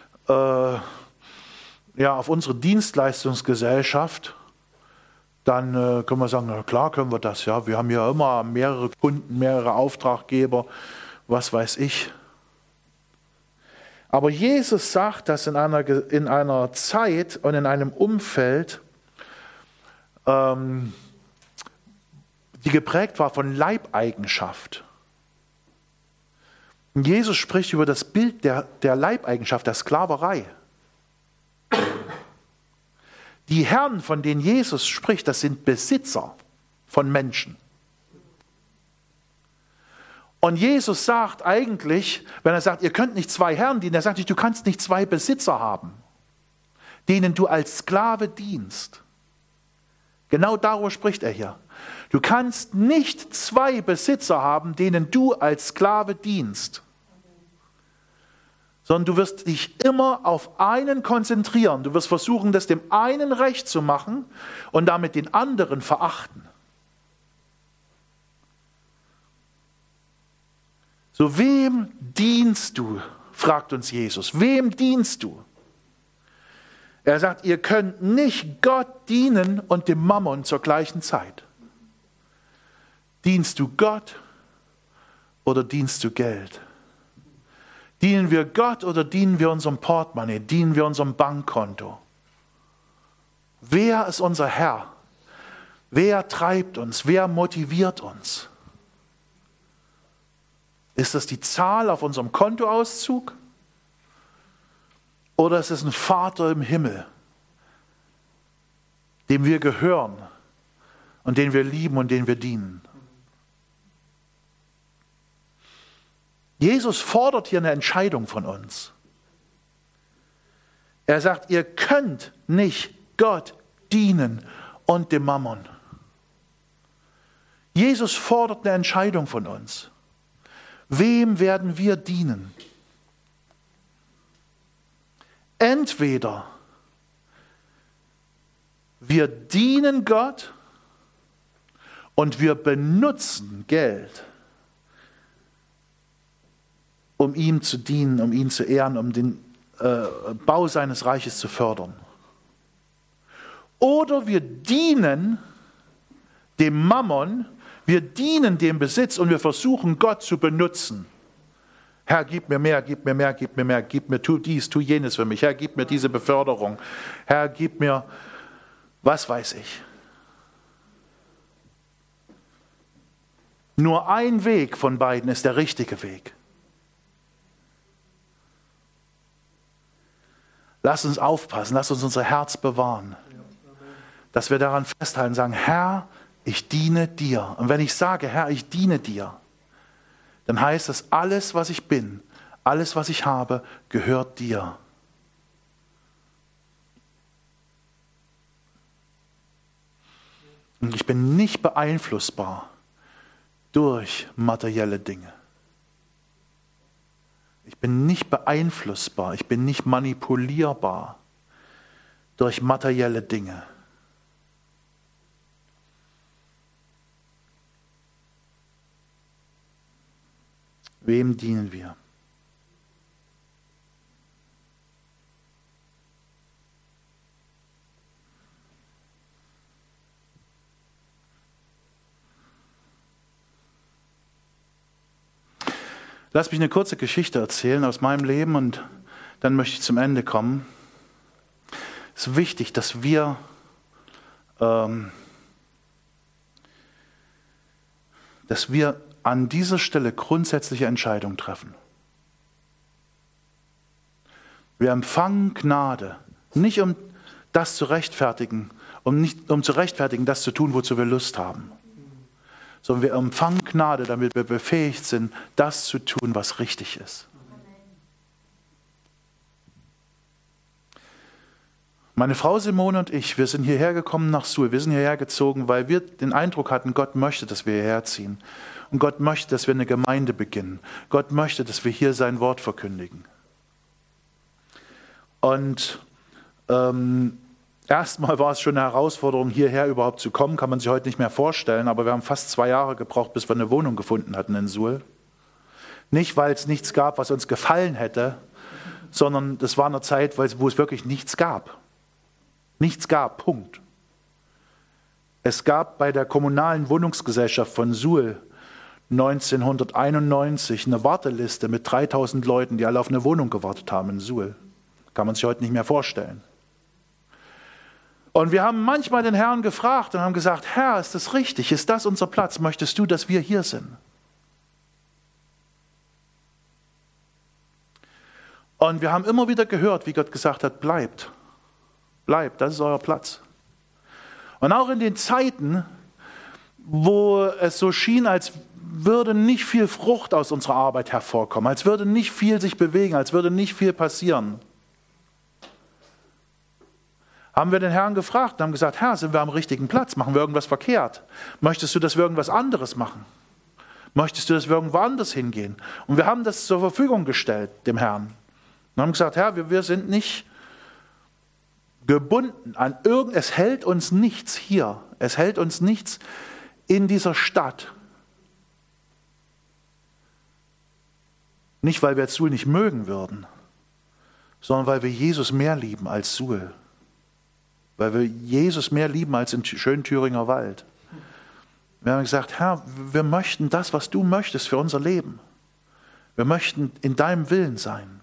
Dienstleistungsgesellschaft, dann können wir sagen, na klar können wir das. Ja. Wir haben ja immer mehrere Kunden, mehrere Auftraggeber, was weiß ich. Aber Jesus sagt das in einer Zeit und in einem Umfeld, die geprägt war von Leibeigenschaft. Und Jesus spricht über das Bild der Leibeigenschaft, der Sklaverei. Die Herren, von denen Jesus spricht, das sind Besitzer von Menschen. Und Jesus sagt eigentlich, wenn er sagt, ihr könnt nicht zwei Herren dienen, er sagt nicht, du kannst nicht zwei Besitzer haben, denen du als Sklave dienst. Genau darüber spricht er hier. Du kannst nicht zwei Besitzer haben, denen du als Sklave dienst, sondern du wirst dich immer auf einen konzentrieren. Du wirst versuchen, das dem einen recht zu machen und damit den anderen verachten. So, wem dienst du? Fragt uns Jesus. Wem dienst du? Er sagt, ihr könnt nicht Gott dienen und dem Mammon zur gleichen Zeit. Dienst du Gott oder dienst du Geld? Dienen wir Gott oder dienen wir unserem Portemonnaie? Dienen wir unserem Bankkonto? Wer ist unser Herr? Wer treibt uns? Wer motiviert uns? Ist das die Zahl auf unserem Kontoauszug? Oder ist es ein Vater im Himmel, dem wir gehören und den wir lieben und den wir dienen. Jesus fordert hier eine Entscheidung von uns. Er sagt, ihr könnt nicht Gott dienen und dem Mammon. Jesus fordert eine Entscheidung von uns. Wem werden wir dienen? Entweder wir dienen Gott und wir benutzen Geld, um ihm zu dienen, um ihn zu ehren, um den Bau seines Reiches zu fördern. Oder wir dienen dem Mammon, wir dienen dem Besitz und wir versuchen Gott zu benutzen. Herr, gib mir mehr, gib mir mehr, gib mir mehr, gib mir, tu dies, tu jenes für mich. Herr, gib mir diese Beförderung. Herr, gib mir, was weiß ich. Nur ein Weg von beiden ist der richtige Weg. Lass uns aufpassen, lass uns unser Herz bewahren, dass wir daran festhalten und sagen, Herr, ich diene dir. Und wenn ich sage, Herr, ich diene dir, dann heißt das, alles, was ich bin, alles, was ich habe, gehört dir. Und ich bin nicht beeinflussbar durch materielle Dinge. Ich bin nicht beeinflussbar, ich bin nicht manipulierbar durch materielle Dinge. Wem dienen wir? Lass mich eine kurze Geschichte erzählen aus meinem Leben und dann möchte ich zum Ende kommen. Es ist wichtig, dass wir an dieser Stelle grundsätzliche Entscheidungen treffen. Wir empfangen Gnade, nicht um das zu rechtfertigen, um zu rechtfertigen, das zu tun, wozu wir Lust haben. Sondern wir empfangen Gnade, damit wir befähigt sind, das zu tun, was richtig ist. Meine Frau Simone und ich, wir sind hierher gekommen nach Suhl. Wir sind hierher gezogen, weil wir den Eindruck hatten, Gott möchte, dass wir hierher ziehen. Und Gott möchte, dass wir eine Gemeinde beginnen. Gott möchte, dass wir hier sein Wort verkündigen. Und erstmal war es schon eine Herausforderung, hierher überhaupt zu kommen. Kann man sich heute nicht mehr vorstellen. Aber wir haben fast 2 Jahre gebraucht, bis wir eine Wohnung gefunden hatten in Suhl. Nicht, weil es nichts gab, was uns gefallen hätte, sondern das war eine Zeit, wo es wirklich nichts gab. Nichts gab, Punkt. Es gab bei der kommunalen Wohnungsgesellschaft von Suhl 1991 eine Warteliste mit 3000 Leuten, die alle auf eine Wohnung gewartet haben in Suhl. Kann man sich heute nicht mehr vorstellen. Und wir haben manchmal den Herrn gefragt und haben gesagt, Herr, ist das richtig? Ist das unser Platz? Möchtest du, dass wir hier sind? Und wir haben immer wieder gehört, wie Gott gesagt hat, bleibt, das ist euer Platz. Und auch in den Zeiten, wo es so schien, als würde nicht viel Frucht aus unserer Arbeit hervorkommen, als würde nicht viel sich bewegen, als würde nicht viel passieren, haben wir den Herrn gefragt und haben gesagt, Herr, sind wir am richtigen Platz? Machen wir irgendwas verkehrt? Möchtest du, dass wir irgendwas anderes machen? Möchtest du, dass wir irgendwo anders hingehen? Und wir haben das zur Verfügung gestellt, dem Herrn. Und haben gesagt, Herr, wir sind nicht gebunden an es hält uns nichts hier. Es hält uns nichts in dieser Stadt. Nicht, weil wir Suhl nicht mögen würden, sondern weil wir Jesus mehr lieben als Suhl. Weil wir Jesus mehr lieben als im schönen Thüringer Wald. Wir haben gesagt, Herr, wir möchten das, was du möchtest für unser Leben. Wir möchten in deinem Willen sein.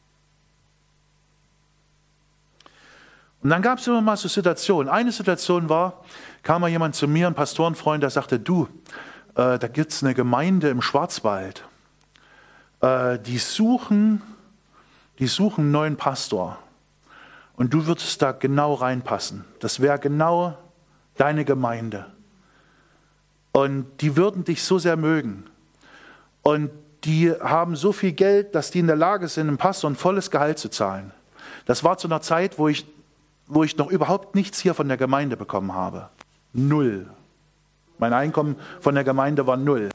Und dann gab es immer mal so Situationen. Eine Situation war, kam mal jemand zu mir, ein Pastorenfreund, der sagte, du, da gibt es eine Gemeinde im Schwarzwald. Die suchen einen neuen Pastor. Und du würdest da genau reinpassen. Das wäre genau deine Gemeinde. Und die würden dich so sehr mögen. Und die haben so viel Geld, dass die in der Lage sind, einem Pastor ein volles Gehalt zu zahlen. Das war zu einer Zeit, wo ich noch überhaupt nichts hier von der Gemeinde bekommen habe. 0. Mein Einkommen von der Gemeinde war 0.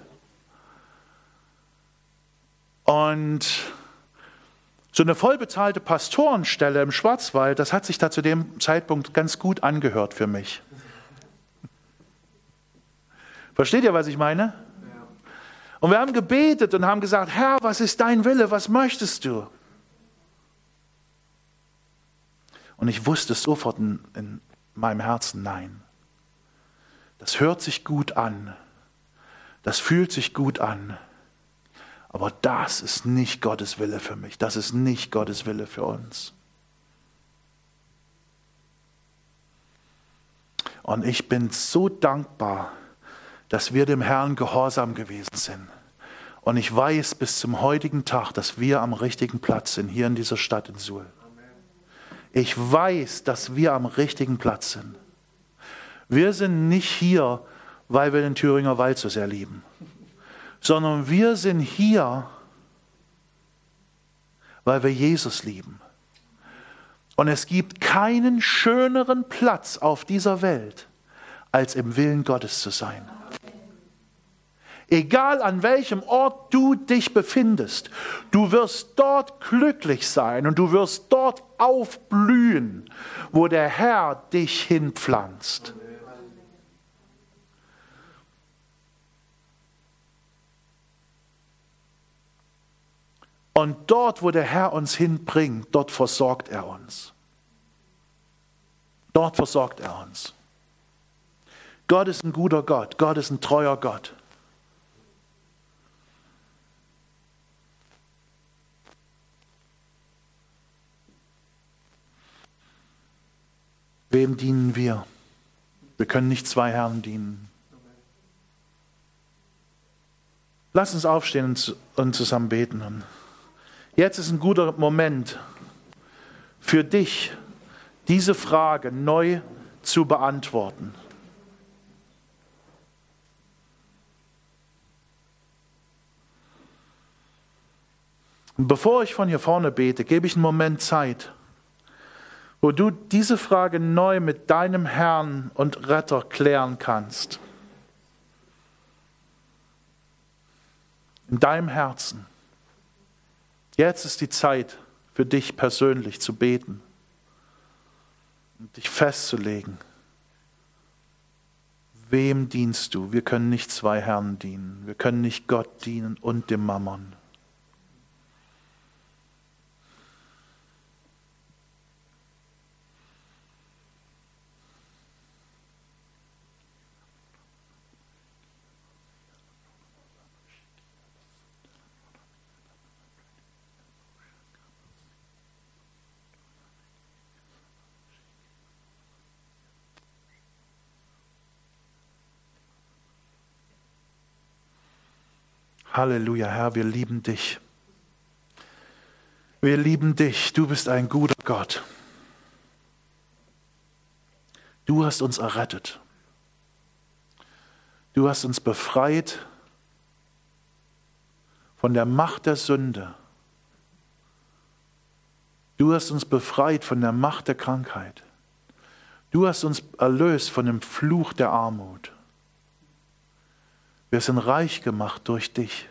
Und so eine vollbezahlte Pastorenstelle im Schwarzwald, das hat sich da zu dem Zeitpunkt ganz gut angehört für mich. Versteht ihr, was ich meine? Und wir haben gebetet und haben gesagt, Herr, was ist dein Wille, was möchtest du? Und ich wusste sofort in meinem Herzen, nein. Das hört sich gut an. Das fühlt sich gut an. Aber das ist nicht Gottes Wille für mich. Das ist nicht Gottes Wille für uns. Und ich bin so dankbar, dass wir dem Herrn gehorsam gewesen sind. Und ich weiß bis zum heutigen Tag, dass wir am richtigen Platz sind, hier in dieser Stadt in Suhl. Ich weiß, dass wir am richtigen Platz sind. Wir sind nicht hier, weil wir den Thüringer Wald so sehr lieben, sondern wir sind hier, weil wir Jesus lieben. Und es gibt keinen schöneren Platz auf dieser Welt, als im Willen Gottes zu sein. Egal an welchem Ort du dich befindest, du wirst dort glücklich sein und du wirst dort aufblühen, wo der Herr dich hinpflanzt. Und dort, wo der Herr uns hinbringt, dort versorgt er uns. Dort versorgt er uns. Gott ist ein guter Gott. Gott ist ein treuer Gott. Wem dienen wir? Wir können nicht zwei Herren dienen. Lass uns aufstehen und zusammen beten. Und jetzt ist ein guter Moment für dich, diese Frage neu zu beantworten. Und bevor ich von hier vorne bete, gebe ich einen Moment Zeit, wo du diese Frage neu mit deinem Herrn und Retter klären kannst. In deinem Herzen. Jetzt ist die Zeit für dich persönlich zu beten und dich festzulegen. Wem dienst du? Wir können nicht zwei Herren dienen. Wir können nicht Gott dienen und dem Mammon. Halleluja, Herr, wir lieben dich. Wir lieben dich. Du bist ein guter Gott. Du hast uns errettet. Du hast uns befreit von der Macht der Sünde. Du hast uns befreit von der Macht der Krankheit. Du hast uns erlöst von dem Fluch der Armut. Wir sind reich gemacht durch dich.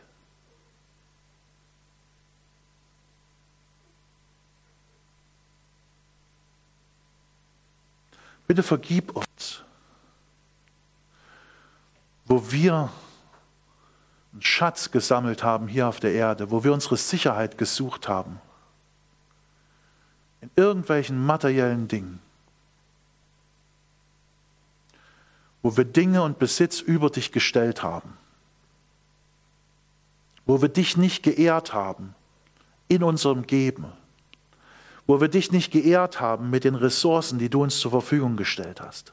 Bitte vergib uns, wo wir einen Schatz gesammelt haben hier auf der Erde, wo wir unsere Sicherheit gesucht haben, in irgendwelchen materiellen Dingen, wo wir Dinge und Besitz über dich gestellt haben, wo wir dich nicht geehrt haben in unserem Geben, wo wir dich nicht geehrt haben mit den Ressourcen, die du uns zur Verfügung gestellt hast.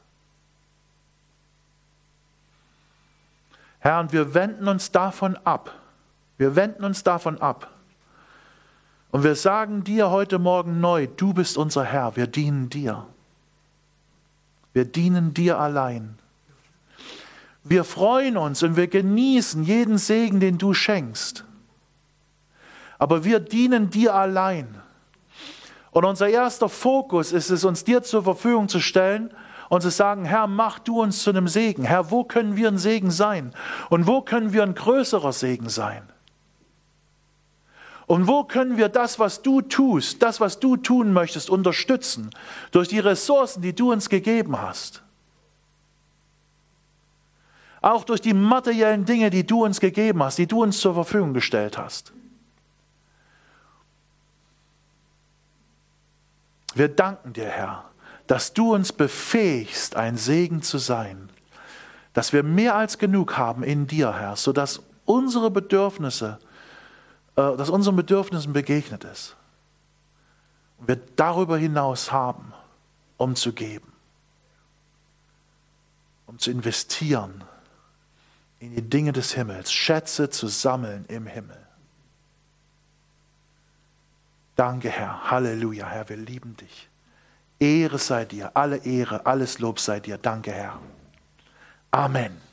Herr, und wir wenden uns davon ab. Wir wenden uns davon ab, Und wir sagen dir heute Morgen neu, du bist unser Herr, wir dienen dir. Wir dienen dir allein. Wir freuen uns und wir genießen jeden Segen, den du schenkst. Aber wir dienen dir allein. Und unser erster Fokus ist es, uns dir zur Verfügung zu stellen und zu sagen, Herr, mach du uns zu einem Segen. Herr, wo können wir ein Segen sein? Und wo können wir ein größerer Segen sein? Und wo können wir das, was du tust, das, was du tun möchtest, unterstützen? Durch die Ressourcen, die du uns gegeben hast. Auch durch die materiellen Dinge, die du uns gegeben hast, die du uns zur Verfügung gestellt hast. Wir danken dir, Herr, dass du uns befähigst, ein Segen zu sein. Dass wir mehr als genug haben in dir, Herr, sodass unseren Bedürfnissen begegnet ist. Und wir darüber hinaus haben, um zu geben, um zu investieren in die Dinge des Himmels, Schätze zu sammeln im Himmel. Danke, Herr. Halleluja, Herr, wir lieben dich. Ehre sei dir, alle Ehre, alles Lob sei dir. Danke, Herr. Amen.